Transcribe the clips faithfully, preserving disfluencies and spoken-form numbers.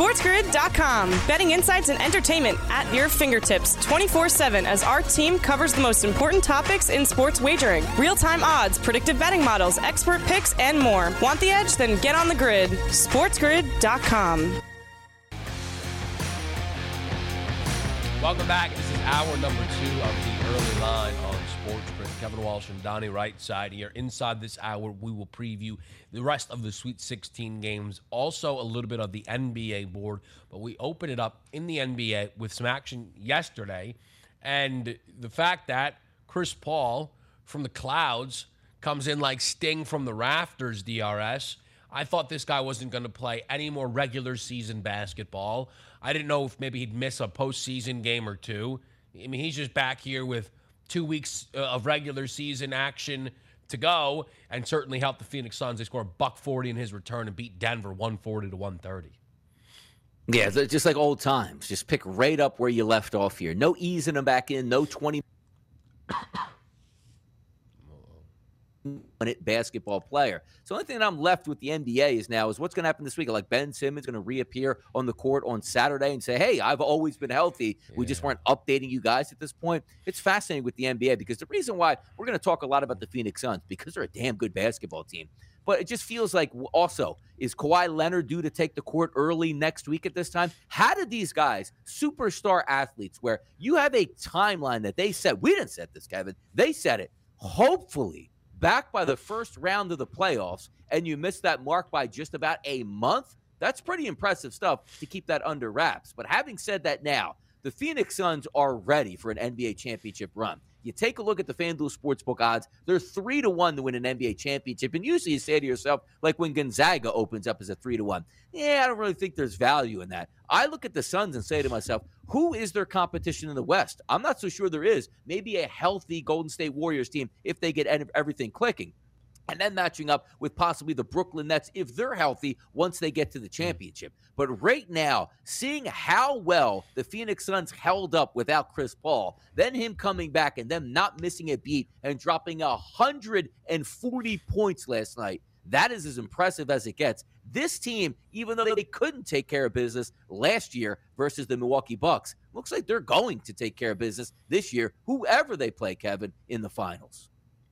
SportsGrid dot com. Betting insights and entertainment at your fingertips twenty-four seven as our team covers the most important topics in sports wagering. Real-time odds, predictive betting models, expert picks, and more. Want the edge? Then get on the grid. SportsGrid dot com. Welcome back. This is hour number two of the early line on Sports Grid. Kevin Walsh and Donnie Wright side here. Inside this hour, we will preview the rest of the Sweet sixteen games. Also, a little bit of the N B A board. But we open it up in the N B A with some action yesterday. And the fact that Chris Paul from the clouds comes in like Sting from the rafters, D R S. I thought this guy wasn't going to play any more regular season basketball. I didn't know if maybe he'd miss a postseason game or two. I mean, he's just back here with two weeks of regular season action to go, and certainly helped the Phoenix Suns. They score a buck forty in his return and beat Denver one forty to one thirty. Yeah, just like old times. Just pick right up where you left off here. No easing them back in. No twenty minute basketball player. So the only thing that I'm left with the N B A is now is what's going to happen this week. Like Ben Simmons going to reappear on the court on Saturday and say, hey, I've always been healthy. Yeah. We just weren't updating you guys at this point. It's fascinating with the N B A because the reason why we're going to talk a lot about the Phoenix Suns because they're a damn good basketball team. But it just feels like also, is Kawhi Leonard due to take the court early next week at this time? How did these guys, superstar athletes, where you have a timeline that they set, we didn't set this, Kevin, they set it, hopefully, back by the first round of the playoffs, and you missed that mark by just about a month, that's pretty impressive stuff to keep that under wraps. But having said that now, the Phoenix Suns are ready for an N B A championship run. You take a look at the FanDuel Sportsbook odds, they're three to one to win an N B A championship. And usually you say to yourself, like when Gonzaga opens up as a three to one, yeah, I don't really think there's value in that. I look at the Suns and say to myself, who is their competition in the West? I'm not so sure there is. Maybe a healthy Golden State Warriors team if they get everything clicking. And then matching up with possibly the Brooklyn Nets if they're healthy once they get to the championship. But right now, seeing how well the Phoenix Suns held up without Chris Paul, then him coming back and them not missing a beat and dropping one hundred forty points last night, that is as impressive as it gets. This team, even though they couldn't take care of business last year versus the Milwaukee Bucks, looks like they're going to take care of business this year, whoever they play, Kevin, in the finals.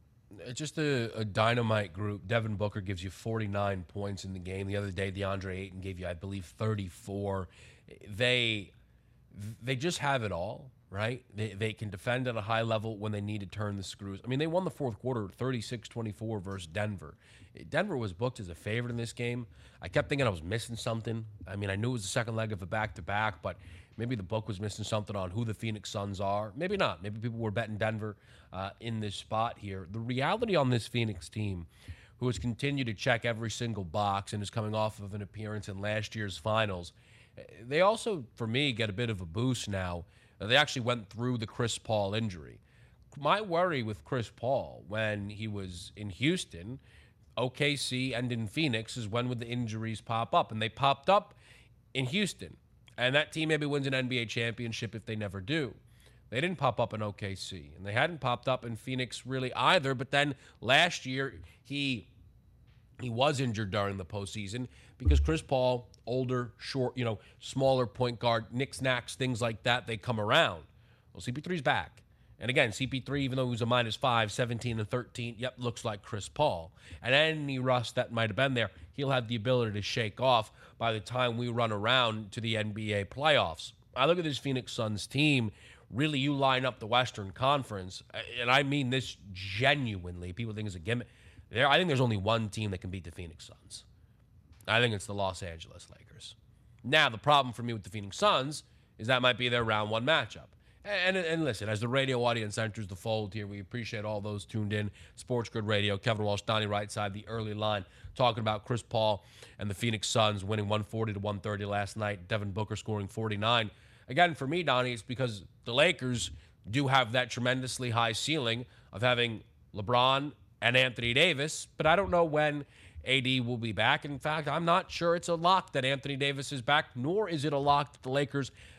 Just a, a dynamite group. Devin Booker gives you forty-nine points in the game. The other day, DeAndre Ayton gave you, I believe, thirty-four. They they just have it all, right? They they can defend at a high level when they need to turn the screws. I mean, they won the fourth quarter thirty-six twenty-four versus Denver. Denver was booked as a favorite in this game. I kept thinking I was missing something. I mean, I knew it was the second leg of a back-to-back, but maybe the book was missing something on who the Phoenix Suns are. Maybe not. Maybe people were betting Denver uh, in this spot here. The reality on this Phoenix team, who has continued to check every single box and is coming off of an appearance in last year's finals, they also, for me, get a bit of a boost now. They actually went through the Chris Paul injury. My worry with Chris Paul when he was in Houston, O K C, and in Phoenix is when would the injuries pop up? And they popped up in Houston. And that team maybe wins an N B A championship if they never do. They didn't pop up in O K C, and they hadn't popped up in Phoenix really either. But then last year, he he was injured during the postseason because Chris Paul, older, short, you know, smaller point guard, knicks-knacks, things like that, they come around. Well, C P three's back. And again, C P three, even though he was a minus five, seventeen and thirteen, yep, looks like Chris Paul. And any rust that might have been there, he'll have the ability to shake off by the time we run around to the N B A playoffs. I look at this Phoenix Suns team. Really, you line up the Western Conference, and I mean this genuinely. People think it's a gimmick. There, I think there's only one team that can beat the Phoenix Suns. I think it's the Los Angeles Lakers. Now, the problem for me with the Phoenix Suns is that might be their round one matchup. And, and, and listen, as the radio audience enters the fold here, we appreciate all those tuned in. Sports Grid Radio, Kevin Walsh, Donnie Wright side, the early line, talking about Chris Paul and the Phoenix Suns winning one forty to one thirty last night. Devin Booker scoring forty-nine. Again, for me, Donnie, it's because the Lakers do have that tremendously high ceiling of having LeBron and Anthony Davis, but I don't know when A D will be back. In fact, I'm not sure it's a lock that Anthony Davis is back, nor is it a lock that the Lakers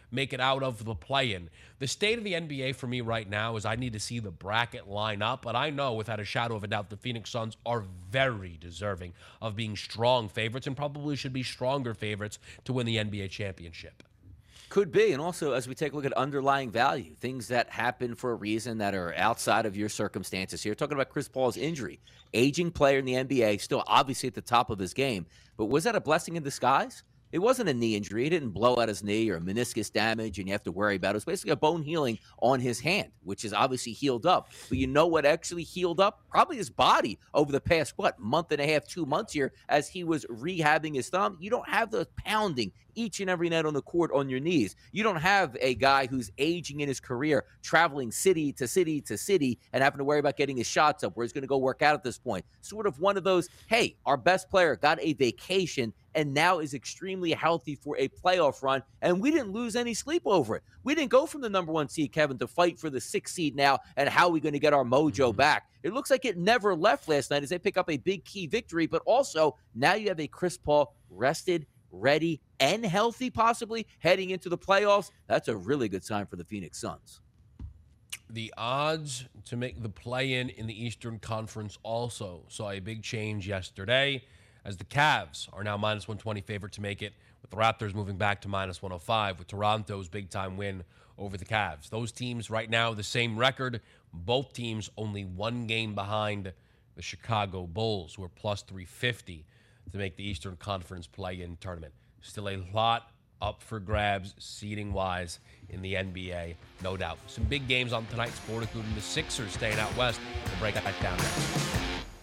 make it out of the play-in. The state of the N B A for me right now is I need to see the bracket line up, but I know without a shadow of a doubt the Phoenix Suns are very deserving of being strong favorites and probably should be stronger favorites to win the N B A championship. Could be. And also, as we take a look at underlying value, things that happen for a reason that are outside of your circumstances here. Talking about Chris Paul's injury. Aging player in the N B A, still obviously at the top of his game. But was that a blessing in disguise? It wasn't a knee injury. He didn't blow out his knee or meniscus damage, and you have to worry about it. It was basically a bone healing on his hand, which is obviously healed up. But you know what actually healed up? Probably his body over the past, what, month and a half, two months here as he was rehabbing his thumb. You don't have the pounding each and every night on the court on your knees. You don't have a guy who's aging in his career, traveling city to city to city and having to worry about getting his shots up where he's going to go work out at this point. Sort of one of those, hey, our best player got a vacation and now is extremely healthy for a playoff run, and we didn't lose any sleep over it. We didn't go from the number one seed, Kevin, to fight for the sixth seed now, and how are we going to get our mojo mm-hmm. back? It looks like it never left last night as they pick up a big key victory, but also now you have a Chris Paul rested, ready, and healthy possibly heading into the playoffs. That's a really good sign for the Phoenix Suns. The odds to make the play-in in the Eastern Conference also saw a big change yesterday, as the Cavs are now minus one twenty favorite to make it, with the Raptors moving back to minus one oh five with Toronto's big-time win over the Cavs. Those teams right now the same record. Both teams only one game behind the Chicago Bulls, who are plus three fifty to make the Eastern Conference play-in tournament. Still a lot up for grabs seeding-wise in the N B A, no doubt. Some big games on tonight's board, including the Sixers staying out west. We'll break that down next.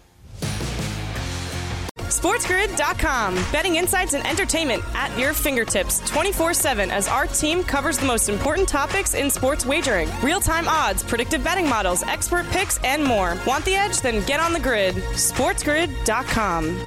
SportsGrid dot com. Betting insights and entertainment at your fingertips twenty-four seven as our team covers the most important topics in sports wagering. Real-time odds, predictive betting models, expert picks, and more. Want the edge? Then get on the grid. SportsGrid dot com.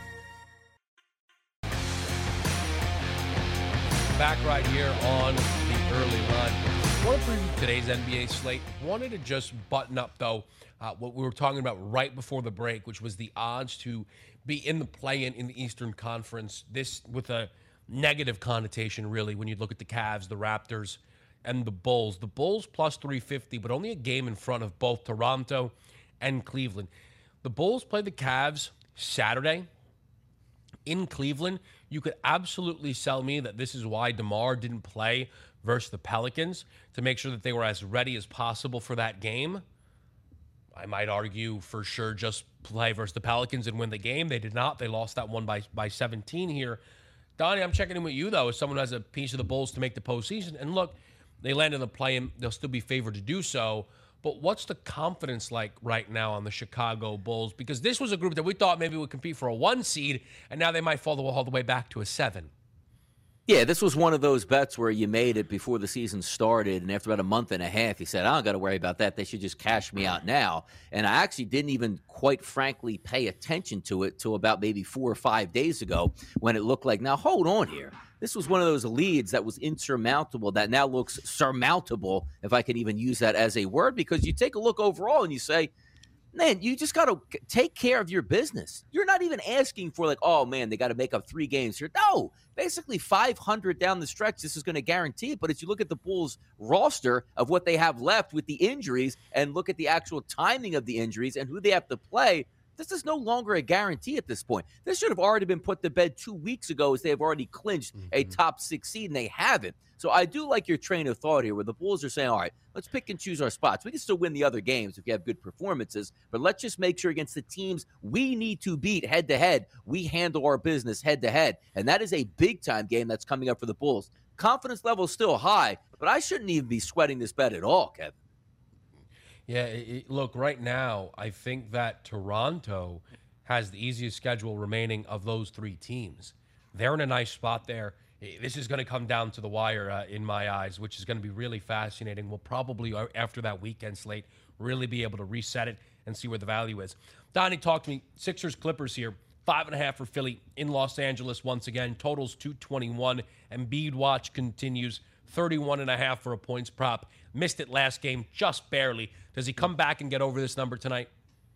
Back right here on the early run. Want to preview today's N B A slate. Wanted to just button up, though, uh, what we were talking about right before the break, which was the odds to be in the play-in in the Eastern Conference. This with a negative connotation, really, when you look at the Cavs, the Raptors, and the Bulls. The Bulls plus three fifty, but only a game in front of both Toronto and Cleveland. The Bulls play the Cavs Saturday in Cleveland. You could absolutely sell me that this is why DeMar didn't play versus the Pelicans, to make sure that they were as ready as possible for that game. I might argue for sure just play versus the Pelicans and win the game. They did not. They lost that one by, by seventeen here. Donnie, I'm checking in with you, though, as someone who has a piece of the Bulls to make the postseason. And look, they land in the play-in. They'll still be favored to do so. But what's the confidence like right now on the Chicago Bulls? Because this was a group that we thought maybe would compete for a one seed, and now they might fall all the way back to a seven. Yeah, this was one of those bets where you made it before the season started, and after about a month and a half, you said, I don't got to worry about that. They should just cash me out now. And I actually didn't even, quite frankly, pay attention to it till about maybe four or five days ago when it looked like, now hold on here. This was one of those leads that was insurmountable that now looks surmountable, if I can even use that as a word, because you take a look overall and you say, man, you just got to take care of your business. You're not even asking for like, oh, man, they got to make up three games here. No, basically five hundred down the stretch, this is going to guarantee it. But as you look at the Bulls roster of what they have left with the injuries and look at the actual timing of the injuries and who they have to play, this is no longer a guarantee at this point. This should have already been put to bed two weeks ago as they have already clinched mm-hmm. a top six seed, and they haven't. So I do like your train of thought here where the Bulls are saying, all right, let's pick and choose our spots. We can still win the other games if you have good performances, but let's just make sure against the teams we need to beat head-to-head, we handle our business head-to-head. And that is a big-time game that's coming up for the Bulls. Confidence level is still high, but I shouldn't even be sweating this bet at all, Kevin. Yeah, it, look, right now, I think that Toronto has the easiest schedule remaining of those three teams. They're in a nice spot there. This is going to come down to the wire uh, in my eyes, which is going to be really fascinating. We'll probably, after that weekend slate, really be able to reset it and see where the value is. Donnie, talk to me. Sixers Clippers here. Five and a half for Philly in Los Angeles once again. Totals two twenty-one. Embiid watch continues. thirty-one and a half for a points prop. Missed it last game just barely. Does he come back and get over this number tonight?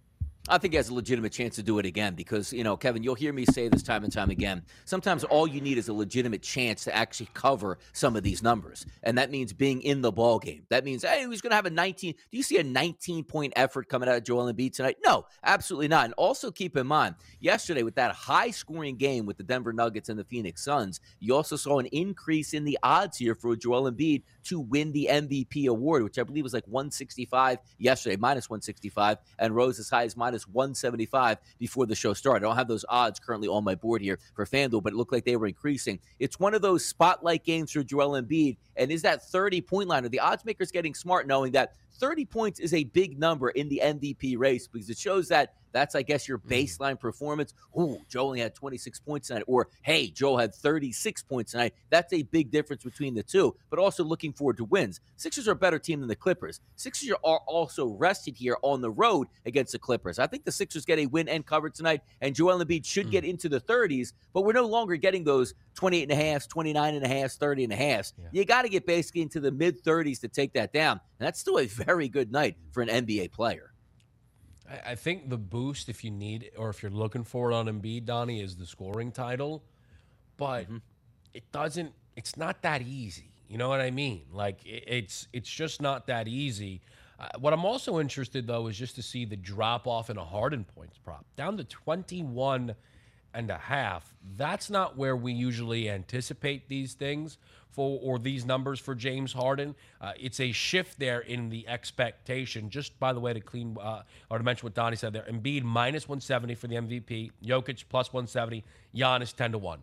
I think he has a legitimate chance to do it again because, you know, Kevin, you'll hear me say this time and time again. Sometimes all you need is a legitimate chance to actually cover some of these numbers. And that means being in the ball game. That means, hey, he's going to have a nineteen. Do you see a nineteen-point effort coming out of Joel Embiid tonight? No, absolutely not. And also keep in mind, yesterday with that high-scoring game with the Denver Nuggets and the Phoenix Suns, you also saw an increase in the odds here for Joel Embiid to win the M V P award, which I believe was like one sixty-five yesterday, minus one sixty-five, and rose as high as minus one seventy-five before the show started. I don't have those odds currently on my board here for FanDuel, but it looked like they were increasing. It's one of those spotlight games for Joel Embiid, and is that thirty-point line? Are the odds makers getting smart knowing that thirty points is a big number in the M V P race because it shows that that's, I guess, your baseline performance. Ooh, Joe only had twenty-six points tonight. Or, hey, Joe had thirty-six points tonight. That's a big difference between the two, but also looking forward to wins. Sixers are a better team than the Clippers. Sixers are also rested here on the road against the Clippers. I think the Sixers get a win and cover tonight, and Joel Embiid should mm. get into the thirties, but we're no longer getting those twenty-eight and a half, twenty-nine and a half, thirty and a half. Yeah. You got to get basically into the mid-thirties to take that down, and that's still a very good night for an N B A player. I think the boost, if you need or if you're looking for it on Embiid, Donnie, is the scoring title, but mm-hmm. it doesn't. It's not that easy. You know what I mean? Like it, it's it's just not that easy. Uh, what I'm also interested though is just to see the drop off in a Harden points prop down to twenty-one and a half. That's not where we usually anticipate these things for, or these numbers for James Harden. Uh, it's a shift there in the expectation. Just by the way, to clean uh, or to mention what Donnie said there, Embiid minus one seventy for the M V P, Jokic plus one seventy, Giannis ten to one.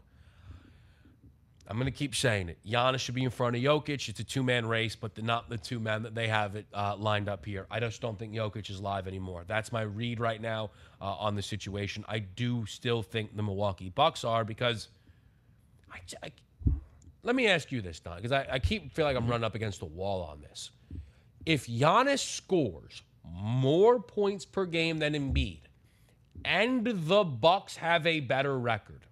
I'm going to keep saying it. Giannis should be in front of Jokic. It's a two-man race, but the, not the two men that they have it uh, lined up here. I just don't think Jokic is live anymore. That's my read right now uh, on the situation. I do still think the Milwaukee Bucks are because I, I let me ask you this, Don, because I, I keep feel like I'm running up against a wall on this. If Giannis scores more points per game than Embiid and the Bucks have a better record,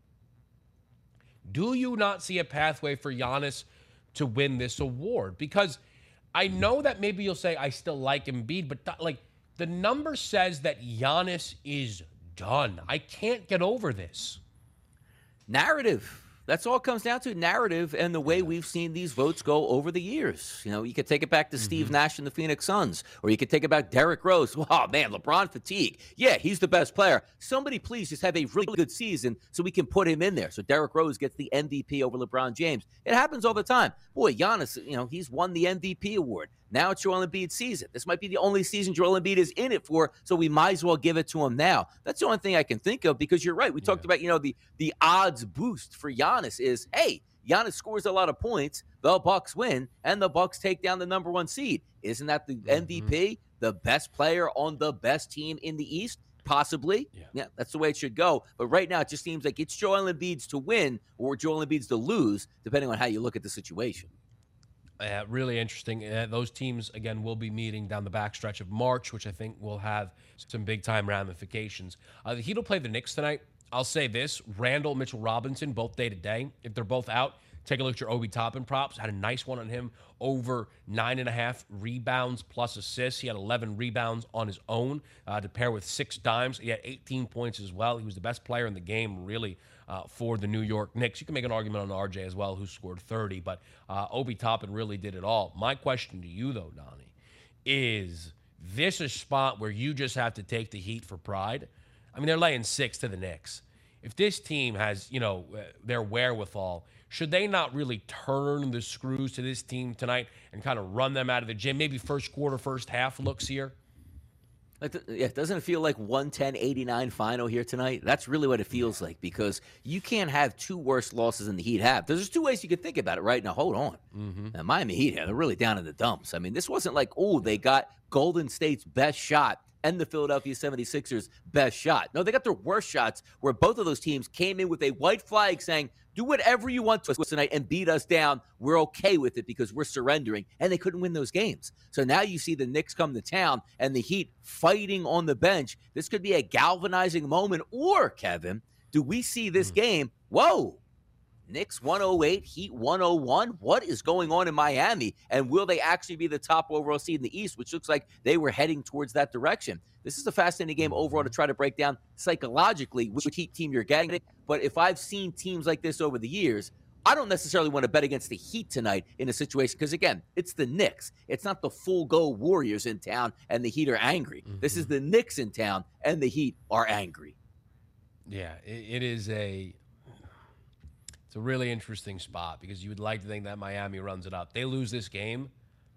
do you not see a pathway for Giannis to win this award? Because I know that maybe you'll say, I still like Embiid, but th- like the number says that Giannis is done. I can't get over this. Narrative. That's all it comes down to, narrative and the way we've seen these votes go over the years. You know, you could take it back to mm-hmm. Steve Nash and the Phoenix Suns, or you could take it back Derrick Rose. Oh, man, LeBron fatigue. Yeah, he's the best player. Somebody please just have a really good season so we can put him in there. So Derrick Rose gets the M V P over LeBron James. It happens all the time. Boy, Giannis, you know, he's won the M V P award. Now it's Joel Embiid's season. This might be the only season Joel Embiid is in it for, so we might as well give it to him now. That's the only thing I can think of because you're right. We yeah. talked about, you know, the the odds boost for Giannis is, hey, Giannis scores a lot of points, the Bucks win, and the Bucks take down the number one seed. Isn't that the mm-hmm. M V P, the best player on the best team in the East? Possibly. Yeah. yeah, that's the way it should go. But right now, it just seems like it's Joel Embiid's to win or Joel Embiid's to lose, depending on how you look at the situation. Uh, really interesting. Uh, those teams, again, will be meeting down the backstretch of March, which I think will have some big-time ramifications. Uh, the Heat will play the Knicks tonight. I'll say this, Randall, Mitchell Robinson, both day-to-day. If they're both out, take a look at your Obi Toppin props. Had a nice one on him, over nine and a half rebounds plus assists. He had eleven rebounds on his own uh, to pair with six dimes. He had eighteen points as well. He was the best player in the game, really, uh, for the New York Knicks. You can make an argument on R J as well, who scored thirty, but uh, Obi Toppin really did it all. My question to you, though, Donnie, is this a spot where you just have to take the Heat for pride? I mean, they're laying six to the Knicks. If this team has, you know, their wherewithal, should they not really turn the screws to this team tonight and kind of run them out of the gym? Maybe first quarter, first half looks here. Like, yeah, doesn't it feel like one ten eighty-nine final here tonight? That's really what it feels like because you can't have two worse losses than the Heat have. There's two ways you could think about it, right? Now, hold on. Mm-hmm. Now, Miami Heat, they're really down in the dumps. I mean, this wasn't like, oh, they got Golden State's best shot and the Philadelphia seventy-sixers best shot. No, they got their worst shots where both of those teams came in with a white flag saying, do whatever you want to us tonight and beat us down. We're okay with it because we're surrendering. And they couldn't win those games. So now you see the Knicks come to town and the Heat fighting on the bench. This could be a galvanizing moment. Or, Kevin, do we see this game? Whoa, Knicks one oh eight, Heat one oh one. What is going on in Miami? And will they actually be the top overall seed in the East, which looks like they were heading towards that direction? This is a fascinating game overall to try to break down psychologically which Heat team you're getting. But if I've seen teams like this over the years, I don't necessarily want to bet against the Heat tonight in a situation because, again, it's the Knicks. It's not the full-go Warriors in town and the Heat are angry. Mm-hmm. This is the Knicks in town and the Heat are angry. Yeah, it, it is a it's a really interesting spot because you would like to think that Miami runs it up. They lose this game,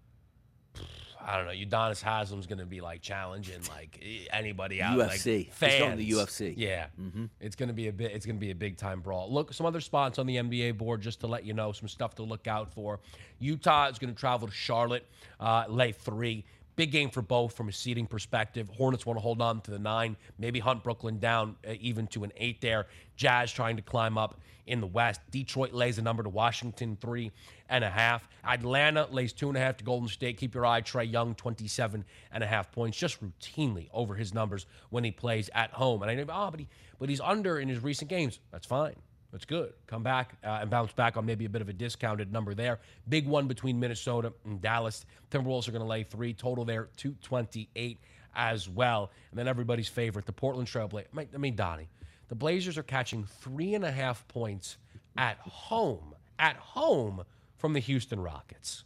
I don't know. Udonis Haslam's going to be like challenging like anybody out. U F C. Like fans. He's going to the U F C. Yeah, mm-hmm. it's going to be a bit. It's going to be a big time brawl. Look, some other spots on the N B A board just to let you know some stuff to look out for. Utah is going to travel to Charlotte, uh, lay three. Big game for both from a seeding perspective. Hornets want to hold on to the nine, maybe hunt Brooklyn down uh, even to an eight there. Jazz trying to climb up in the West. Detroit lays a number to Washington, three and a half. Atlanta lays two and a half to Golden State. Keep your eye, Trae Young, twenty-seven and a half points, just routinely over his numbers when he plays at home. And I know, oh, but, he, but he's under in his recent games. That's fine. That's good. Come back uh, and bounce back on maybe a bit of a discounted number there. Big one between Minnesota and Dallas. Timberwolves are going to lay three. Total there, two twenty-eight as well. And then everybody's favorite, the Portland Trail Blazers. I mean, Donnie, the Blazers are catching three and a half points at home, at home from the Houston Rockets.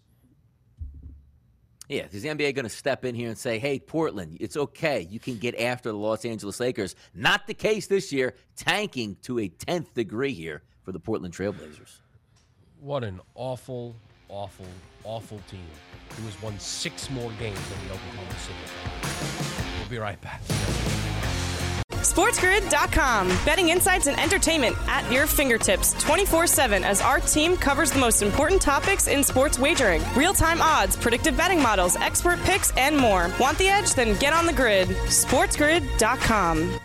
Yeah, is the N B A going to step in here and say, hey, Portland, it's okay. You can get after the Los Angeles Lakers. Not the case this year, tanking to a tenth degree here for the Portland Trail Blazers. What an awful, awful, awful team who has won six more games than the Oklahoma City. We'll be right back. SportsGrid dot com. Betting insights and entertainment at your fingertips twenty-four seven as our team covers the most important topics in sports wagering. Real-time odds, predictive betting models, expert picks, and more. Want the edge? Then get on the grid. SportsGrid dot com.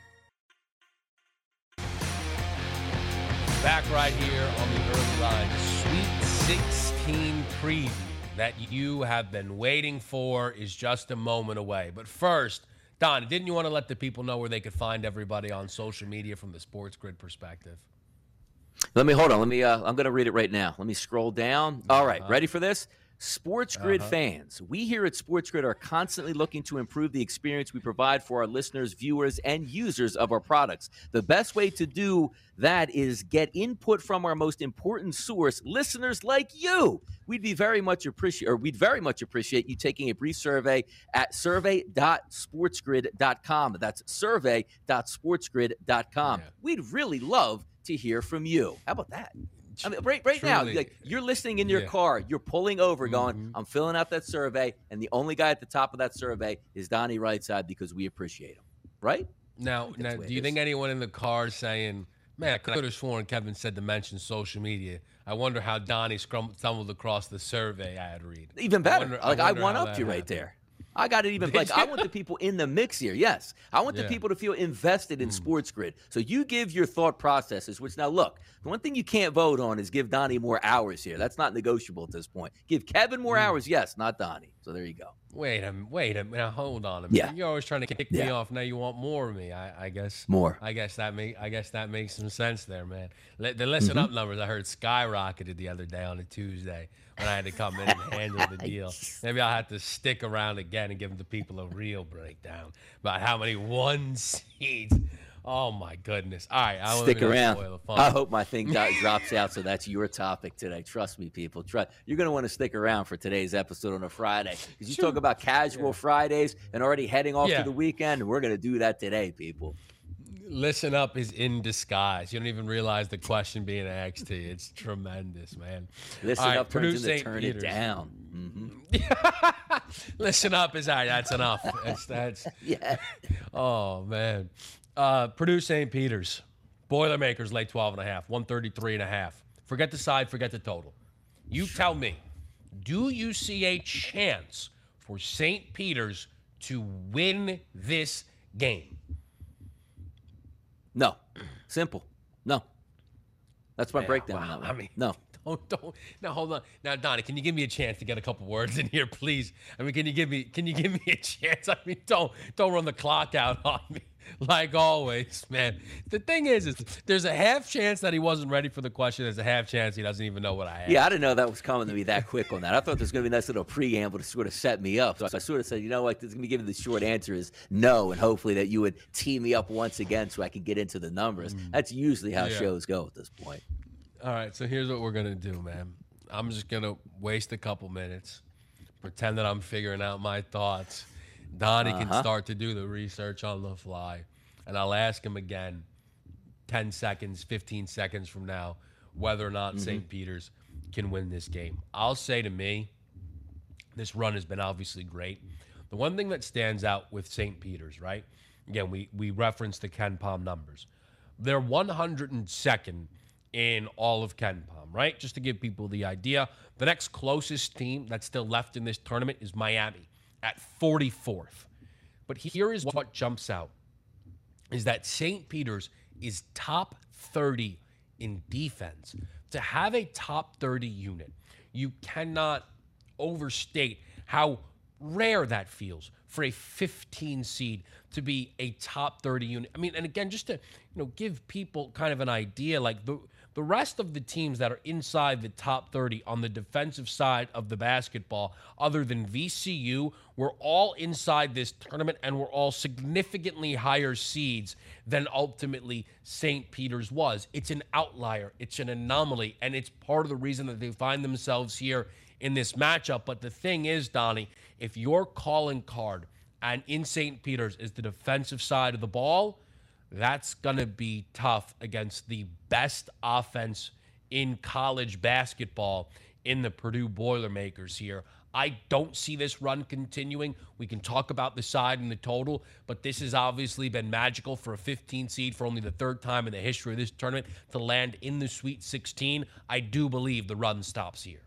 Back right here on the Early Line Sweet sixteen preview that you have been waiting for is just a moment away. But first, Don, didn't you want to let the people know where they could find everybody on social media from the Sports Grid perspective? Let me, hold on. Let me, uh, I'm going to read it right now. Let me scroll down. All right. Ready for this? Sports Grid uh-huh. fans, we here at Sports Grid are constantly looking to improve the experience we provide for our listeners, viewers, and users of our products. The best way to do that is get input from our most important source, listeners like you. We'd be very much appreciate, or we'd very much appreciate you taking a brief survey at survey dot sports grid dot com. That's survey dot sports grid dot com. Yeah. We'd really love to hear from you. How about that? I mean, right, right now, like you're listening in your yeah. car, you're pulling over, going, mm-hmm. "I'm filling out that survey," and the only guy at the top of that survey is Donnie Rightside because we appreciate him, right? Now, now, do you think anyone in the car is saying, "Man, I could have sworn Kevin said to mention social media"? I wonder how Donnie stumbled across the survey ad read. Even better, I wonder, like I, I one upped you right there. I got it even like I want the people in the mix here. Yes, I want the yeah. people to feel invested in mm. Sports Grid. So you give your thought processes. Which now look, the one thing you can't vote on is give Donnie more hours here. That's not negotiable at this point. Give Kevin more mm. hours, yes, not Donnie. So there you go. Wait a minute. Wait a minute. Now, hold on a minute. Yeah. You're always trying to kick yeah. me off. Now you want more of me. I, I guess more. I guess that make. I guess that makes some sense there, man. The listen mm-hmm. up numbers I heard skyrocketed the other day on a Tuesday when I had to come in and handle the deal. Maybe I'll have to stick around again and give the people a real breakdown about how many one seeds. Oh my goodness! All right, I stick around. I hope my thing drops out, so that's your topic today. Trust me, people. Trust you're going to want to stick around for today's episode on a Friday because you talk about casual yeah. Fridays and already heading off yeah. to the weekend. We're going to do that today, people. Listen up is in disguise. You don't even realize the question being asked to you. It's tremendous, man. Listen all up right, turns into turn Peters. It down. Mm-hmm. Listen up is all right. That's enough. That's that's. yeah. Oh man. Uh, Purdue Saint Peter's. Boilermakers lay twelve and a half, one thirty-three and a half. Forget the side, forget the total. You tell me, do you see a chance for Saint Peter's to win this game? No. Simple. No. That's my yeah, breakdown. Wow. On that one. I mean, no. Don't, don't. Now hold on. Now, Donnie, can you give me a chance to get a couple words in here, please? I mean, can you give me? Can you give me a chance? I mean, don't don't run the clock out on me. Like always, man. The thing is, is there's a half chance that he wasn't ready for the question. There's a half chance he doesn't even know what I asked. Yeah, I didn't know that was coming to me that quick on that. I thought there was going to be a nice little preamble to sort of set me up. So I sort of said, you know what, this is going to give me the short answer is no, and hopefully that you would tee me up once again so I can get into the numbers. Mm. That's usually how yeah. shows go at this point. All right, so here's what we're going to do, man. I'm just going to waste a couple minutes, pretend that I'm figuring out my thoughts. Donnie uh-huh. can start to do the research on the fly, and I'll ask him again ten seconds, fifteen seconds from now whether or not mm-hmm. Saint Peter's can win this game. I'll say to me, this run has been obviously great. The one thing that stands out with Saint Peter's, right? Again, we, we referenced the KenPom numbers. They're one hundred second in all of KenPom, right? Just to give people the idea. The next closest team that's still left in this tournament is Miami at forty-fourth. But here is what jumps out, is that Saint Peter's is top thirty in defense. To have a top thirty unit, you cannot overstate how rare that feels for a fifteen seed to be a top thirty unit. I mean, and again, just to, you know, give people kind of an idea, like the the rest of the teams that are inside the top thirty on the defensive side of the basketball, other than V C U, were all inside this tournament and were all significantly higher seeds than ultimately Saint Peter's was. It's an outlier. It's an anomaly, and it's part of the reason that they find themselves here in this matchup. But the thing is, Donnie, if your calling card and in Saint Peter's is the defensive side of the ball, that's going to be tough against the best offense in college basketball in the Purdue Boilermakers here. I don't see this run continuing. We can talk about the side and the total, but this has obviously been magical for a fifteen seed for only the third time in the history of this tournament to land in the Sweet sixteen. I do believe the run stops here.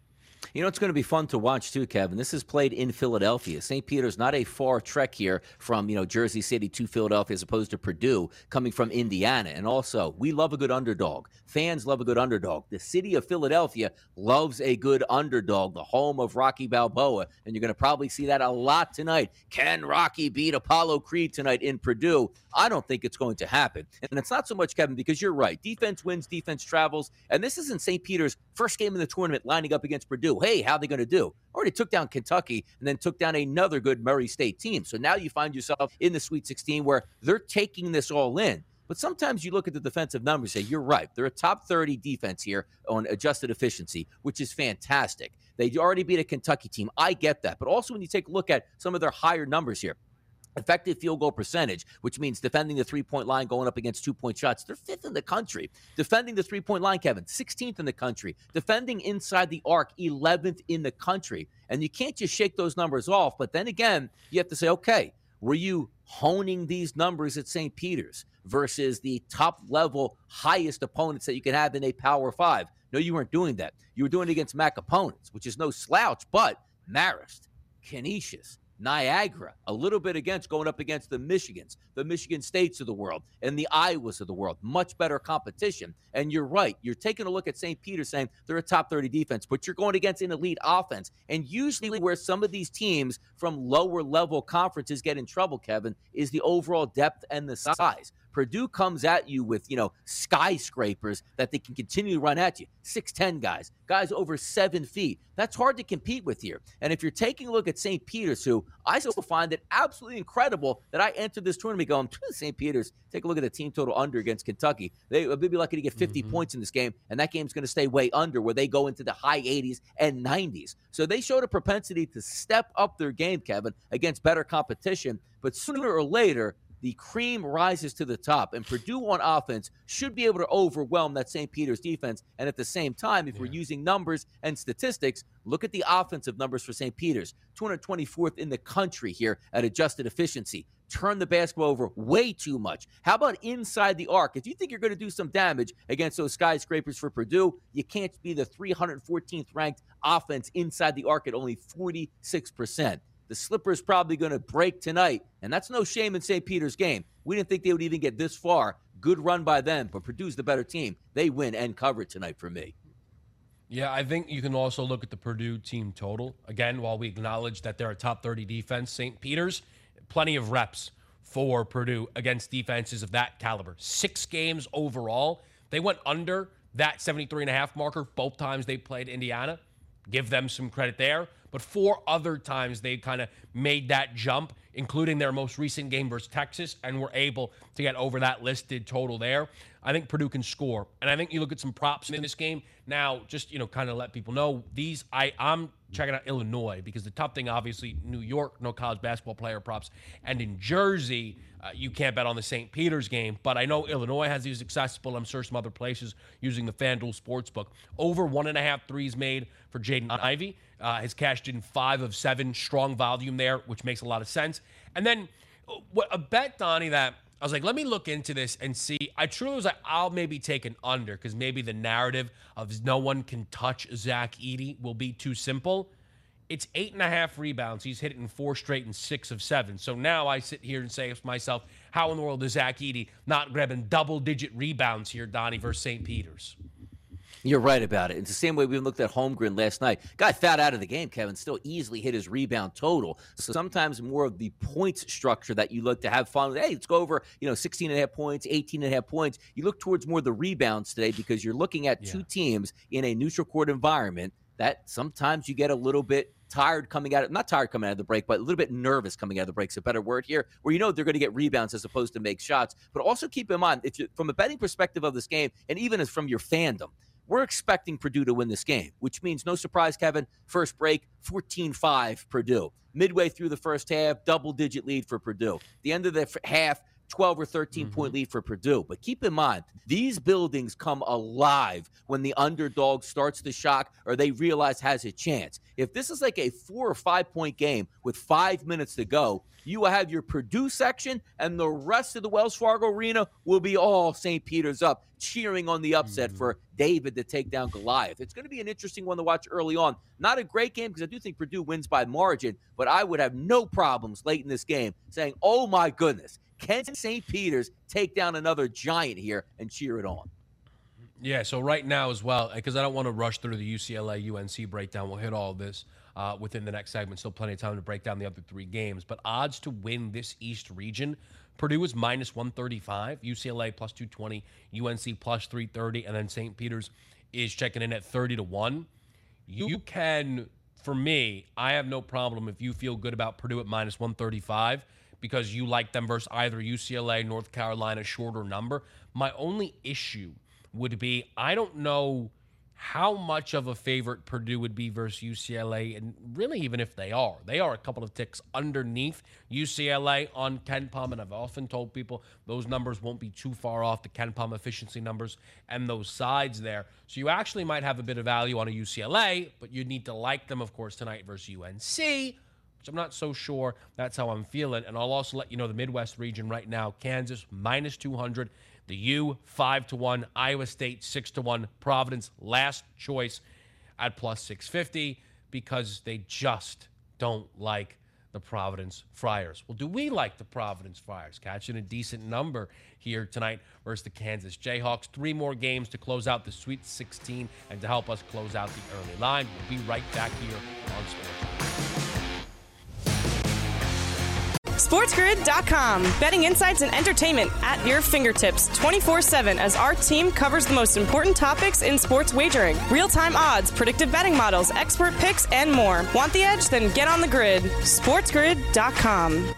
You know, it's going to be fun to watch, too, Kevin. This is played in Philadelphia. Saint Peter's not a far trek here from, you know, Jersey City to Philadelphia as opposed to Purdue coming from Indiana. And also, we love a good underdog. Fans love a good underdog. The city of Philadelphia loves a good underdog, the home of Rocky Balboa. And you're going to probably see that a lot tonight. Can Rocky beat Apollo Creed tonight in Purdue? I don't think it's going to happen. And it's not so much, Kevin, because you're right. Defense wins, defense travels. And this isn't Saint Peter's first game in the tournament lining up against Purdue. Hey, how are they going to do? Already took down Kentucky and then took down another good Murray State team. So now you find yourself in the Sweet sixteen where they're taking this all in. But sometimes you look at the defensive numbers and say, you're right. They're a top thirty defense here on adjusted efficiency, which is fantastic. They already beat a Kentucky team. I get that. But also when you take a look at some of their higher numbers here, effective field goal percentage, which means defending the three-point line, going up against two-point shots. They're fifth in the country. Defending the three-point line, Kevin, sixteenth in the country. Defending inside the arc, eleventh in the country. And you can't just shake those numbers off. But then again, you have to say, okay, were you honing these numbers at Saint Peter's versus the top-level, highest opponents that you can have in a Power Five? No, you weren't doing that. You were doing it against M A C opponents, which is no slouch, but Marist, Canisius, Niagara, a little bit against going up against the Michigans, the Michigan States of the world, and the Iowas of the world. Much better competition. And you're right. You're taking a look at Saint Peter's saying they're a top thirty defense, but you're going against an elite offense. And usually where some of these teams from lower level conferences get in trouble, Kevin, is the overall depth and the size. Purdue comes at you with, you know, skyscrapers that they can continue to run at you. six ten guys, guys over seven feet. That's hard to compete with here. And if you're taking a look at Saint Peter's, who I still find it absolutely incredible that I entered this tournament going, Saint Peter's, take a look at the team total under against Kentucky. They would be lucky to get fifty mm-hmm. points in this game, and that game's going to stay way under where they go into the high eighties and nineties. So they showed a propensity to step up their game, Kevin, against better competition. But sooner or later, the cream rises to the top, and Purdue on offense should be able to overwhelm that Saint Peter's defense. And at the same time, if yeah. we're using numbers and statistics, look at the offensive numbers for Saint Peter's. two hundred twenty-fourth in the country here at adjusted efficiency. Turn the basketball over way too much. How about inside the arc? If you think you're going to do some damage against those skyscrapers for Purdue, you can't be the three hundred fourteenth ranked offense inside the arc at only forty-six percent. The slipper's probably going to break tonight, and that's no shame in Saint Peter's game. We didn't think they would even get this far. Good run by them, but Purdue's the better team. They win and cover tonight for me. Yeah, I think you can also look at the Purdue team total. Again, while we acknowledge that they're a top thirty defense, Saint Peter's, plenty of reps for Purdue against defenses of that caliber. Six games overall. They went under that seventy-three and a half marker both times they played Indiana. Give them some credit there. But four other times they kind of made that jump, including their most recent game versus Texas, and were able to get over that listed total there. I think Purdue can score. And I think you look at some props in this game. Now, just, you know, kind of let people know, these, I, I'm checking out Illinois, because the tough thing, obviously, New York, no college basketball player props. And in Jersey, uh, you can't bet on the Saint Peter's game. But I know Illinois has these accessible. I'm sure some other places using the FanDuel Sportsbook. Over one and a half threes made for Jaden Ivey. Uh, has cashed in five of seven. Strong volume there, which makes a lot of sense. And then what a bet, Donnie, that I was like, let me look into this and see. I truly was like, I'll maybe take an under, because maybe the narrative of no one can touch Zach Edey will be too simple. It's eight and a half rebounds. He's hit it in four straight and six of seven. So now I sit here and say to myself, how in the world is Zach Edey not grabbing double-digit rebounds here, Donnie, versus Saint Peter's? You're right about it. It's the same way we looked at Holmgren last night. Got fouled out of the game, Kevin. Still easily hit his rebound total. So sometimes more of the points structure that you look to have fun with. Hey, let's go over, you know, sixteen and a half points, eighteen and a half points. You look towards more the rebounds today, because you're looking at yeah. two teams in a neutral court environment that sometimes you get a little bit tired coming out of, not tired coming out of the break, but a little bit nervous coming out of the break. It's a better word here, where you know they're going to get rebounds as opposed to make shots. But also keep in mind, if you, from a betting perspective of this game, and even as from your fandom, we're expecting Purdue to win this game, which means, no surprise, Kevin, first break, fourteen five Purdue. Midway through the first half, double-digit lead for Purdue. The end of the f- half, twelve or thirteen-point mm-hmm. lead for Purdue. But keep in mind, these buildings come alive when the underdog starts to shock or they realize has a chance. If this is like a four- or five-point game with five minutes to go, you will have your Purdue section, and the rest of the Wells Fargo Arena will be all Saint Peter's up, cheering on the upset mm-hmm. for David to take down Goliath. It's going to be an interesting one to watch early on. Not a great game, because I do think Purdue wins by margin, but I would have no problems late in this game saying, oh my goodness, can Saint Peter's take down another giant here and cheer it on? Yeah, so right now as well, because I don't want to rush through the U C L A U N C breakdown. We'll hit all of this uh, within the next segment. Still plenty of time to break down the other three games. But odds to win this East region, Purdue is minus one thirty-five, U C L A plus two twenty, U N C plus three thirty, and then Saint Peter's is checking in at thirty to one. You can, for me, I have no problem if you feel good about Purdue at minus one thirty-five, because you like them versus either U C L A, North Carolina, shorter number. My only issue would be, I don't know how much of a favorite Purdue would be versus U C L A, and really even if they are. They are a couple of ticks underneath U C L A on KenPom, and I've often told people those numbers won't be too far off the KenPom efficiency numbers and those sides there. So you actually might have a bit of value on a U C L A, but you need to like them, of course, tonight versus U N C, which I'm not so sure that's how I'm feeling. And I'll also let you know the Midwest region right now, Kansas minus two hundred, the U five to one, Iowa State six to one, Providence last choice at plus six fifty, because they just don't like the Providence Friars. Well, do we like the Providence Friars? Catching a decent number here tonight versus the Kansas Jayhawks. Three more games to close out the Sweet sixteen and to help us close out the early line. We'll be right back here on Sports. SportsGrid dot com. Betting insights and entertainment at your fingertips twenty-four seven as our team covers the most important topics in sports wagering. Real-time odds, predictive betting models, expert picks, and more. Want the edge? Then get on the grid. SportsGrid dot com.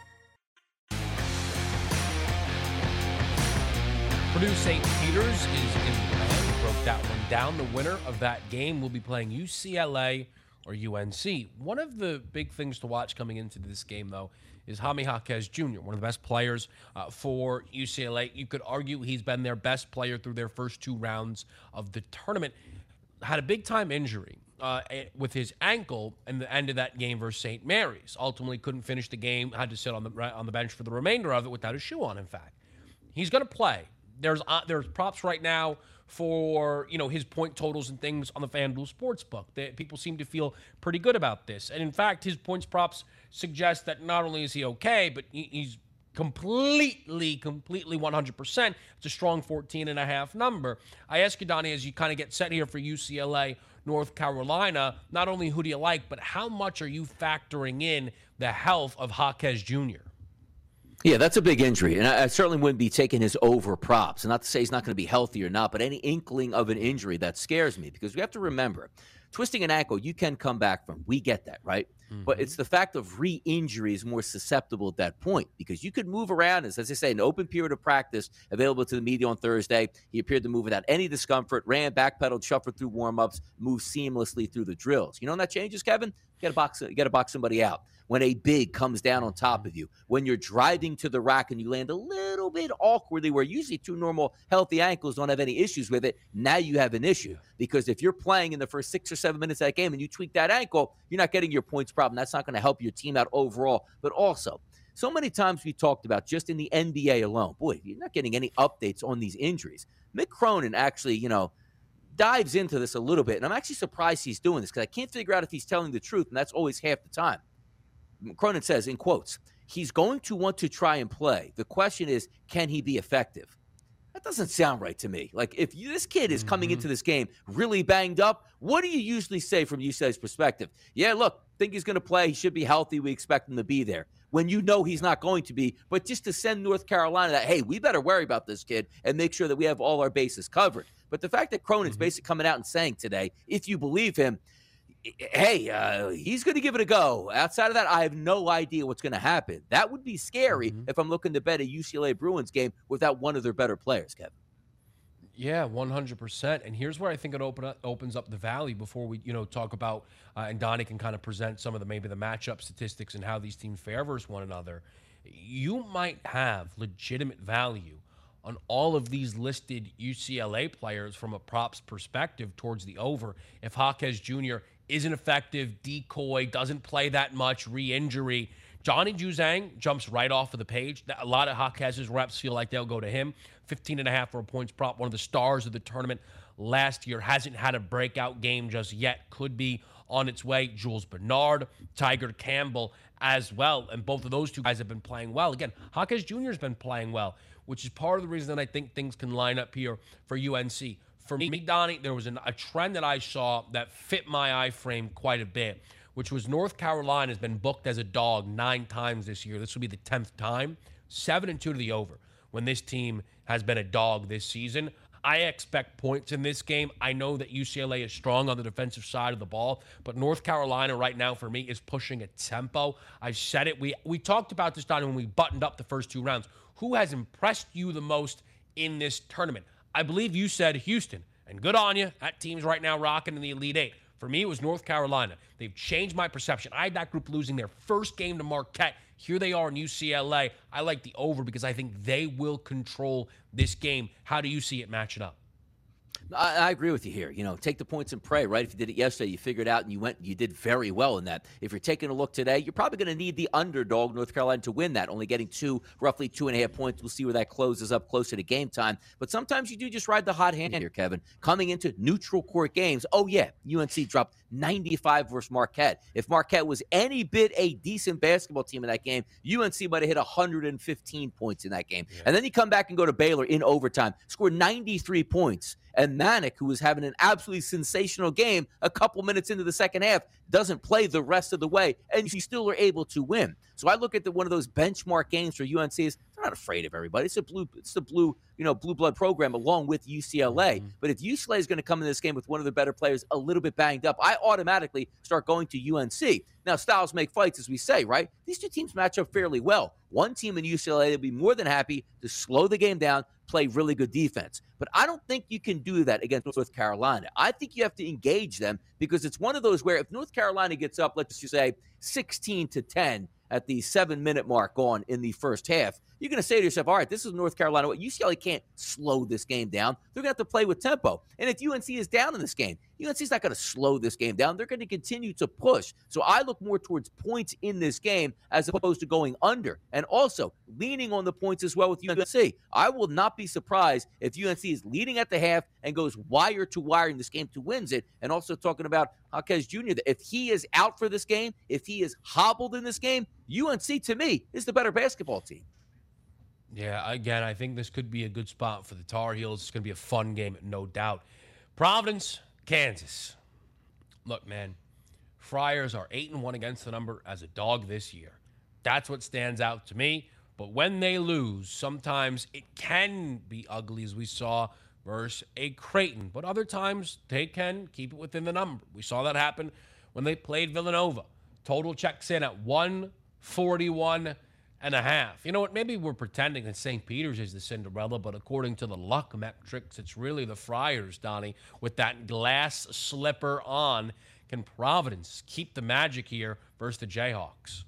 Purdue Saint Peter's is in play. Broke that one down. The winner of that game will be playing U C L A or U N C. One of the big things to watch coming into this game, though, is Jaime Jaquez Junior, one of the best players uh, for U C L A. You could argue he's been their best player through their first two rounds of the tournament. Had a big-time injury uh, with his ankle in the end of that game versus Saint Mary's. Ultimately couldn't finish the game, had to sit on the on the bench for the remainder of it without a shoe on, in fact. He's going to play. There's uh, there's props right now for, you know, his point totals and things on the FanDuel Sportsbook. That people seem to feel pretty good about this. And in fact, his points props suggest that not only is he okay, but he, he's completely, completely one hundred percent. It's a strong fourteen and a half number. I ask you, Donnie, as you kind of get set here for U C L A, North Carolina, not only who do you like, but how much are you factoring in the health of Jaquez Junior? Yeah, that's a big injury, and I, I certainly wouldn't be taking his over props. And not to say he's not going to be healthy or not, but any inkling of an injury, that scares me, because we have to remember, twisting an ankle, you can come back from. We get that, right? Mm-hmm. But it's the fact of re-injury is more susceptible at that point, because you could move around, as, as I say, an open period of practice available to the media on Thursday. He appeared to move without any discomfort, ran, backpedaled, shuffled through warm-ups, moved seamlessly through the drills. You know when that changes, Kevin? You got to box, you got to box somebody out. When a big comes down on top of you, when you're driving to the rack and you land a little bit awkwardly, where usually two normal healthy ankles don't have any issues with it, now you have an issue. Because if you're playing in the first six or seven minutes of that game and you tweak that ankle, you're not getting your points problem. That's not going to help your team out overall. But also, so many times we talked about just in the N B A alone, boy, you're not getting any updates on these injuries. Mick Cronin actually, you know, dives into this a little bit, and I'm actually surprised he's doing this, because I can't figure out if he's telling the truth, and that's always half the time. Cronin says, in quotes, he's going to want to try and play. The question is, can he be effective? That doesn't sound right to me. Like, if you, this kid is coming mm-hmm. into this game really banged up, what do you usually say from U C L A's perspective? Yeah, look, think he's going to play. He should be healthy. We expect him to be there. When you know he's not going to be, but just to send North Carolina that, hey, we better worry about this kid and make sure that we have all our bases covered. But the fact that Cronin's mm-hmm. basically coming out and saying today, if you believe him, hey, uh, he's going to give it a go. Outside of that, I have no idea what's going to happen. That would be scary mm-hmm. if I'm looking to bet a U C L A Bruins game without one of their better players, Kevin. Yeah, one hundred percent. And here's where I think it open up, opens up the valley before we, you know, talk about, uh, and Donnie can kind of present some of the maybe the matchup statistics and how these teams fare versus one another. You might have legitimate value on all of these listed U C L A players from a props perspective towards the over. If Jaquez Junior isn't effective, decoy, doesn't play that much, re-injury, Johnny Juzang jumps right off of the page. A lot of Jaquez's reps feel like they'll go to him. fifteen and a half for a points prop, one of the stars of the tournament last year. Hasn't had a breakout game just yet. Could be on its way. Jules Bernard, Tiger Campbell as well. And both of those two guys have been playing well. Again, Jaquez Junior has been playing well, which is part of the reason that I think things can line up here for U N C. For me, Donnie, there was an, a trend that I saw that fit my iframe quite a bit, which was North Carolina has been booked as a dog nine times this year. This will be the tenth time. Seven and two to the over when this team has been a dog this season. I expect points in this game. I know that U C L A is strong on the defensive side of the ball, but North Carolina right now for me is pushing a tempo. I've said it. We we talked about this, Donnie, when we buttoned up the first two rounds. Who has impressed you the most in this tournament? I believe you said Houston, and good on you. That team's right now rocking in the Elite Eight. For me, it was North Carolina. They've changed my perception. I had that group losing their first game to Marquette. Here they are in U C L A. I like the over because I think they will control this game. How do you see it matching up? I, I agree with you here. You know, take the points and pray, right? If you did it yesterday, you figured out and you went, you did very well in that. If you're taking a look today, you're probably going to need the underdog, North Carolina, to win that, only getting two, roughly two and a half points. We'll see where that closes up closer to game time. But sometimes you do just ride the hot hand here, Kevin. Coming into neutral court games, oh, yeah, U N C dropped ninety-five versus Marquette. If Marquette was any bit a decent basketball team in that game, U N C might have hit one hundred fifteen points in that game. Yeah. And then you come back and go to Baylor in overtime, scored ninety-three points. And Manick, who was having an absolutely sensational game a couple minutes into the second half, doesn't play the rest of the way, and you still are able to win. So I look at the, one of those benchmark games for U N C. Is they're not afraid of everybody. It's a blue, it's the blue, you know, blue blood program along with U C L A. Mm-hmm. But if U C L A is going to come in this game with one of the better players a little bit banged up, I automatically start going to U N C. Now, styles make fights, as we say, right? These two teams match up fairly well. One team in U C L A will be more than happy to slow the game down, play really good defense. But I don't think you can do that against North Carolina. I think you have to engage them because it's one of those where if North Carolina gets up, let's just say sixteen to ten at the seven-minute mark gone in the first half, you're going to say to yourself, all right, this is North Carolina. U C L A can't slow this game down. They're going to have to play with tempo. And if U N C is down in this game, U N C is not going to slow this game down. They're going to continue to push. So I look more towards points in this game as opposed to going under. And also leaning on the points as well with U N C. I will not be surprised if U N C is leading at the half and goes wire to wire in this game to wins it. And also talking about Jaquez Junior, that if he is out for this game, if he is hobbled in this game, U N C, to me, is the better basketball team. Yeah, again, I think this could be a good spot for the Tar Heels. It's going to be a fun game, no doubt. Providence, Kansas. Look, man, Friars are eight and one against the number as a dog this year. That's what stands out to me. But when they lose, sometimes it can be ugly, as we saw versus a Creighton. But other times, they can keep it within the number. We saw that happen when they played Villanova. Total checks in at one forty-one and a half. You know what? Maybe we're pretending that Saint Peter's is the Cinderella, but according to the luck metrics, it's really the Friars, Donnie, with that glass slipper on. Can Providence keep the magic here versus the Jayhawks?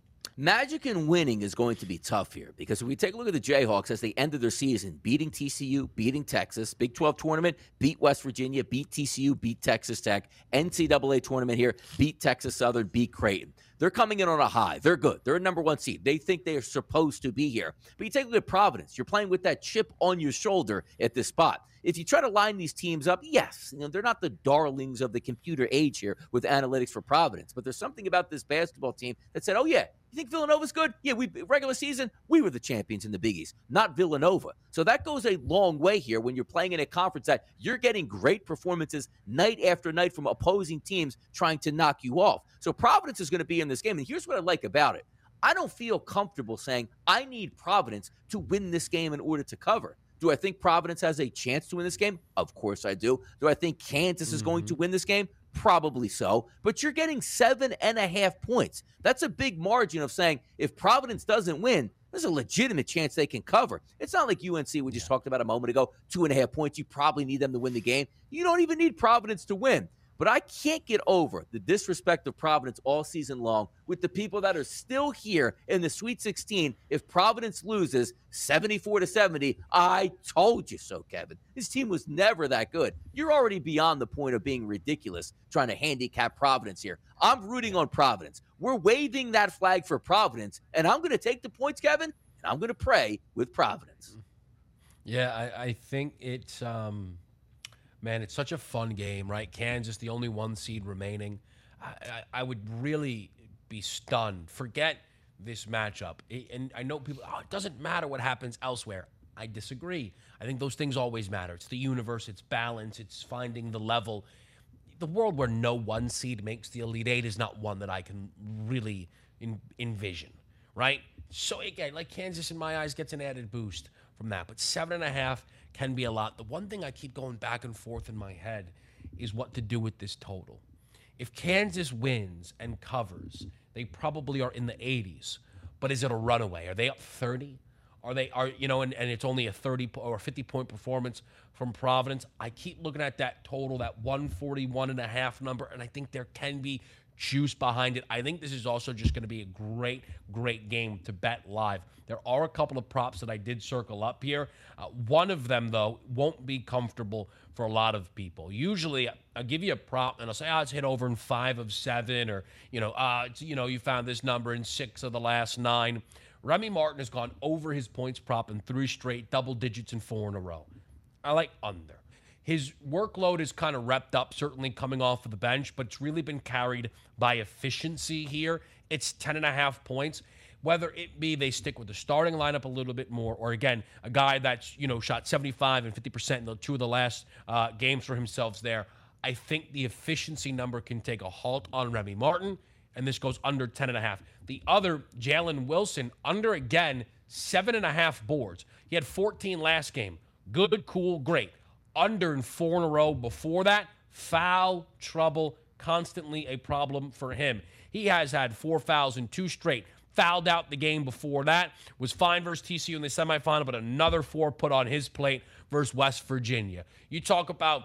Magic and winning is going to be tough here because if we take a look at the Jayhawks as they ended their season, beating T C U, beating Texas, Big twelve tournament, beat West Virginia, beat T C U, beat Texas Tech, N C double A tournament here, beat Texas Southern, beat Creighton. They're coming in on a high. They're good. They're a number one seed. They think they are supposed to be here. But you take a look at Providence. You're playing with that chip on your shoulder at this spot. If you try to line these teams up, yes, you know, they're not the darlings of the computer age here with analytics for Providence. But there's something about this basketball team that said, oh, yeah, you think Villanova's good? Yeah, we regular season, we were the champions in the Big East, not Villanova. So that goes a long way here when you're playing in a conference that you're getting great performances night after night from opposing teams trying to knock you off. So Providence is going to be in this game. And here's what I like about it. I don't feel comfortable saying I need Providence to win this game in order to cover. Do I think Providence has a chance to win this game? Of course I do. Do I think Kansas mm-hmm. is going to win this game? Probably so. But you're getting seven and a half points. That's a big margin of saying if Providence doesn't win, there's a legitimate chance they can cover. It's not like U N C we just talked about a moment ago, two and a half points. You probably need them to win the game. You don't even need Providence to win. But I can't get over the disrespect of Providence all season long with the people that are still here in the Sweet sixteen. If Providence loses seventy-four to seventy, I told you so, Kevin. This team was never that good. You're already beyond the point of being ridiculous trying to handicap Providence here. I'm rooting on Providence. We're waving that flag for Providence, and I'm going to take the points, Kevin, and I'm going to pray with Providence. Yeah, I, I think it's... Um... Man, it's such a fun game, right? Kansas, the only one seed remaining. I, I, I would really be stunned. Forget this matchup. It, and I know people, oh, it doesn't matter what happens elsewhere. I disagree. I think those things always matter. It's the universe, it's balance, it's finding the level. The world where no one seed makes the Elite Eight is not one that I can really in, envision, right? So again, like Kansas in my eyes gets an added boost from that. But seven and a half can be a lot. The one thing I keep going back and forth in my head is what to do with this total. If Kansas wins and covers, they probably are in the eighties. But is it a runaway? Are they up thirty? Are they are you know, and, and it's only a thirty or fifty point performance from Providence? I keep looking at that total, that one forty-one and a half number, and I think there can be juice behind it. I think this is also just going to be a great, great game to bet live. There are a couple of props that I did circle up here. Uh, one of them, though, won't be comfortable for a lot of people. Usually, I'll give you a prop, and I'll say, oh, it's hit over in five of seven, or, you know, uh, you know, you found this number in six of the last nine. Remy Martin has gone over his points prop in three straight, double digits in four in a row. I like under. His workload is kind of repped up, certainly coming off of the bench, but it's really been carried by efficiency here. It's ten and a half points. Whether it be they stick with the starting lineup a little bit more, or again, a guy that's, you know, shot seventy-five and fifty percent in the two of the last uh, games for himself there, I think the efficiency number can take a halt on Remy Martin, and this goes under ten and a half. The other, Jalen Wilson, under again, seven and a half boards. He had fourteen last game. Good, cool, great. Under in four in a row before that. Foul trouble, constantly a problem for him. He has had four fouls in two straight. Fouled out the game before that. Was fine versus T C U in the semifinal, but another four put on his plate versus West Virginia. You talk about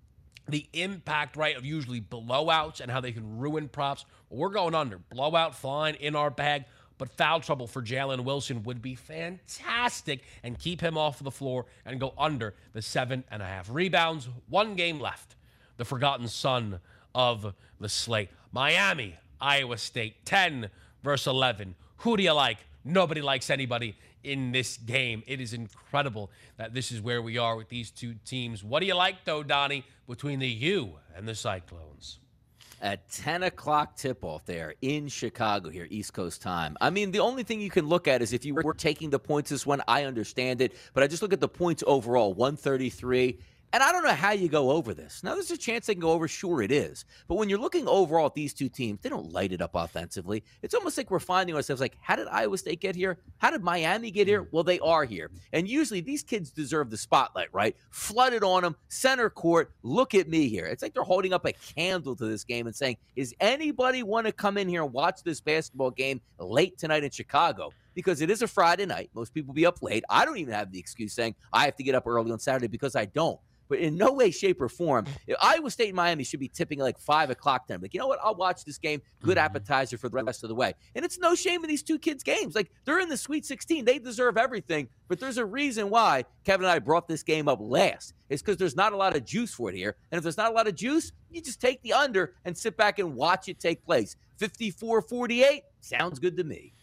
the impact, right, of usually blowouts and how they can ruin props. Well, we're going under. Blowout, fine, in our bag. But foul trouble for Jalen Wilson would be fantastic and keep him off the floor and go under the seven and a half. Rebounds, one game left. The forgotten son of the slate. Miami, Iowa State, ten versus eleven. Who do you like? Nobody likes anybody in this game. It is incredible that this is where we are with these two teams. What do you like, though, Donnie, between the U and the Cyclones? At ten o'clock tip-off there in Chicago here, East Coast time. I mean, the only thing you can look at is if you were taking the points this one, I understand it. But I just look at the points overall, one thirty-three. And I don't know how you go over this. Now, there's a chance they can go over. Sure, it is. But when you're looking overall at these two teams, they don't light it up offensively. It's almost like we're finding ourselves like, how did Iowa State get here? How did Miami get here? Well, they are here. And usually these kids deserve the spotlight, right? Flooded on them, center court, look at me here. It's like they're holding up a candle to this game and saying, is anybody want to come in here and watch this basketball game late tonight in Chicago? Because it is a Friday night. Most people be up late. I don't even have the excuse saying I have to get up early on Saturday because I don't. But in no way, shape, or form, Iowa State and Miami should be tipping like five o'clock then. Like, you know what? I'll watch this game. Good appetizer for the rest of the way. And it's no shame in these two kids' games. Like, they're in the Sweet sixteen. They deserve everything. But there's a reason why Kevin and I brought this game up last. It's because there's not a lot of juice for it here. And if there's not a lot of juice, you just take the under and sit back and watch it take place. fifty-four forty-eight sounds good to me.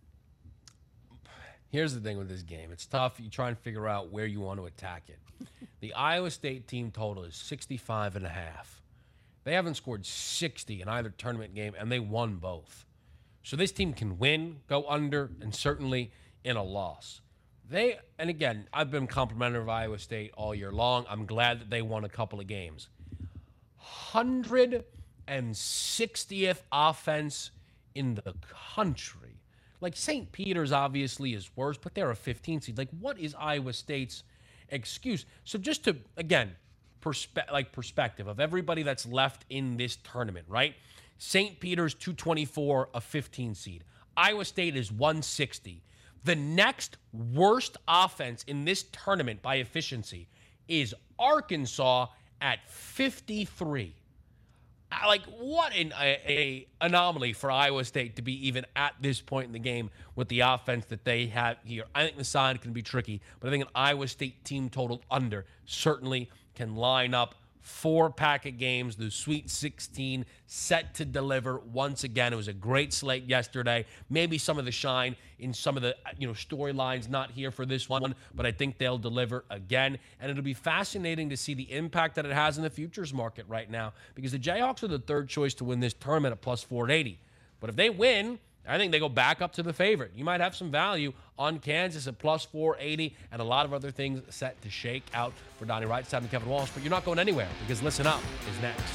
Here's the thing with this game. It's tough. You try and figure out where you want to attack it. The Iowa State team total is sixty-five and a half. They haven't scored sixty in either tournament game, and they won both. So this team can win, go under, and certainly in a loss. They, and again, I've been complimentary of Iowa State all year long. I'm glad that they won a couple of games. one hundred sixtieth offense in the country. Like, Saint Peter's obviously is worse, but they're a fifteen seed. Like, what is Iowa State's excuse? So just to, again, perspe- like perspective of everybody that's left in this tournament, right? Saint Peter's two twenty-four, a fifteen seed. Iowa State is one sixty. The next worst offense in this tournament by efficiency is Arkansas at fifty-three. Like, what an a, a anomaly for Iowa State to be even at this point in the game with the offense that they have here. I think the side can be tricky, but I think an Iowa State team total under certainly can line up four packet games, the Sweet sixteen set to deliver once again. It was a great slate yesterday. Maybe some of the shine in some of the you know storylines not here for this one, but I think they'll deliver again. And it'll be fascinating to see the impact that it has in the futures market right now, because the Jayhawks are the third choice to win this tournament at plus four eighty. But if they win, I think they go back up to the favorite. You might have some value on Kansas at plus four eighty and a lot of other things set to shake out for Donnie Wright, and Kevin Walsh. But you're not going anywhere, because Listen Up is next.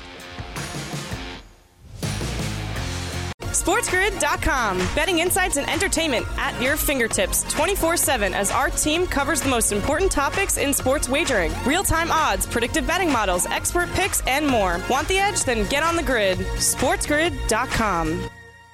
SportsGrid dot com. Betting insights and entertainment at your fingertips twenty-four seven as our team covers the most important topics in sports wagering. Real-time odds, predictive betting models, expert picks, and more. Want the edge? Then get on the grid. SportsGrid dot com.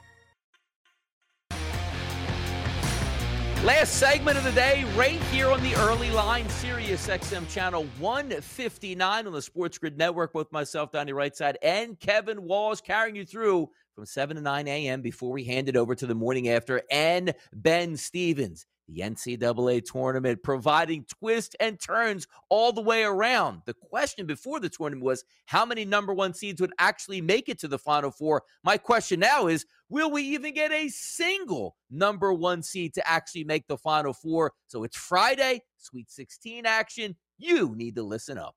Last segment of the day, right here on the Early Line, Sirius X M channel one fifty-nine on the Sports Grid Network. Both myself, Donnie Rightside, and Kevin Walsh carrying you through from seven to nine a.m. before we hand it over to the morning after and Ben Stevens. The N C double A tournament providing twists and turns all the way around. The question before the tournament was how many number one seeds would actually make it to the Final Four. My question now is, will we even get a single number one seed to actually make the Final Four? So it's Friday, Sweet sixteen action. You need to listen up.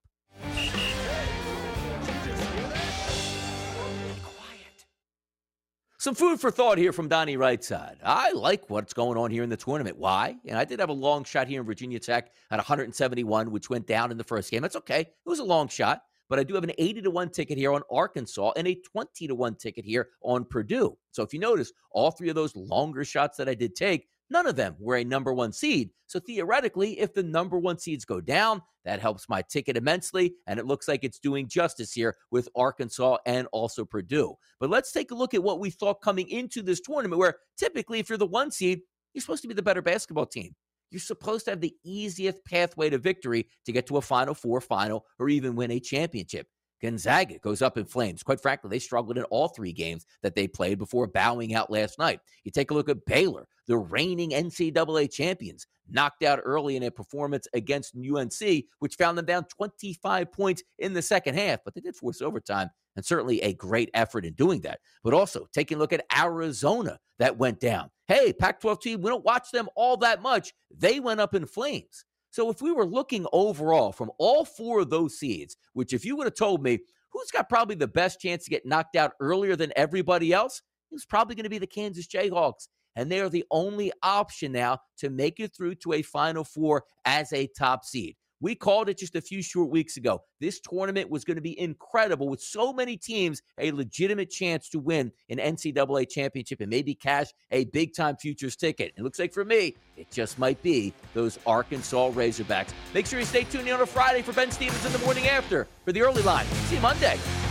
Some food for thought here from Donnie Rightside. I like what's going on here in the tournament. Why? And I did have a long shot here in Virginia Tech at one seventy-one, which went down in the first game. That's okay. It was a long shot. But I do have an eighty to one ticket here on Arkansas and a twenty to one ticket here on Purdue. So if you notice, all three of those longer shots that I did take, none of them were a number one seed. So theoretically, if the number one seeds go down, that helps my ticket immensely, and it looks like it's doing justice here with Arkansas and also Purdue. But let's take a look at what we thought coming into this tournament, where typically if you're the one seed, you're supposed to be the better basketball team. You're supposed to have the easiest pathway to victory to get to a Final Four final or even win a championship. Gonzaga goes up in flames. Quite frankly, they struggled in all three games that they played before bowing out last night. You take a look at Baylor, the reigning N C double A champions, knocked out early in a performance against U N C, which found them down twenty-five points in the second half, but they did force overtime, and certainly a great effort in doing that. But also taking a look at Arizona, that went down. Hey, Pac twelve team, we don't watch them all that much. They went up in flames. So if we were looking overall from all four of those seeds, which if you would have told me who's got probably the best chance to get knocked out earlier than everybody else, it was probably going to be the Kansas Jayhawks. And they are the only option now to make it through to a Final Four as a top seed. We called it just a few short weeks ago. This tournament was going to be incredible with so many teams, a legitimate chance to win an N C double A championship and maybe cash a big-time futures ticket. It looks like for me, it just might be those Arkansas Razorbacks. Make sure you stay tuned in on a Friday for Ben Stevens in the morning after for the early line. See you Monday.